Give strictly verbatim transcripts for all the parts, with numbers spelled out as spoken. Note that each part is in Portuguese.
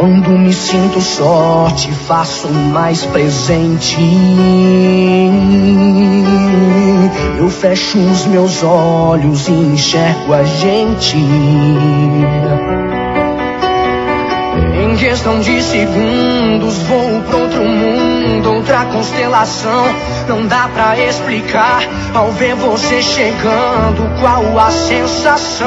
Quando me sinto só, te faço mais presente. Eu fecho os meus olhos e enxergo a gente. Em questão de segundos vou pra outro mundo, outra constelação. Não dá pra explicar ao ver você chegando qual a sensação.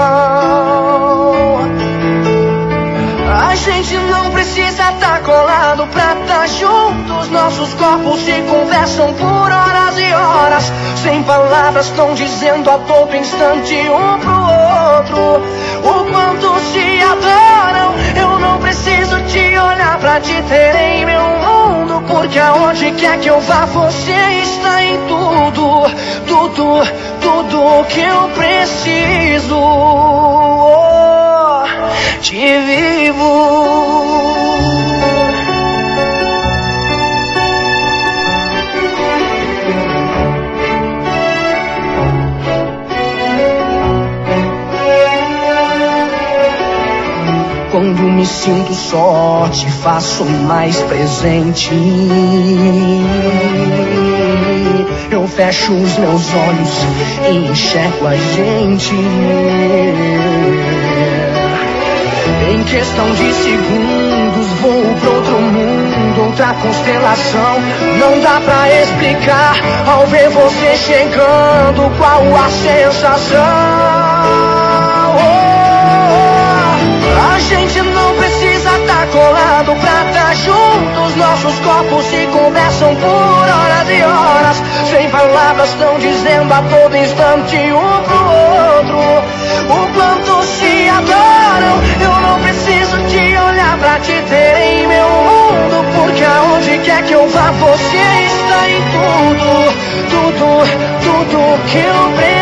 A gente não precisa tá colado pra tá juntos. Nossos corpos se conversam por horas e horas. Sem palavras estão dizendo a todo instante um pro outro o quanto se adoram. Eu não preciso te olhar pra te ter em meu mundo, porque aonde quer que eu vá você está em tudo. Tudo, tudo que eu preciso. Oh, te vivo. Quando me sinto só, te faço mais presente. Eu fecho os meus olhos e enxergo a gente. Em questão de segundos vou pra outro mundo, outra constelação. Não dá pra explicar ao ver você chegando qual a sensação. A gente não precisa tá colado pra tá juntos. Nossos corpos se conversam por horas e horas. Sem palavras estão dizendo a todo instante um pro outro o quanto se adoram. Eu não preciso te olhar pra te ter em meu mundo, porque aonde quer que eu vá você está em tudo. Tudo, tudo que eu preciso.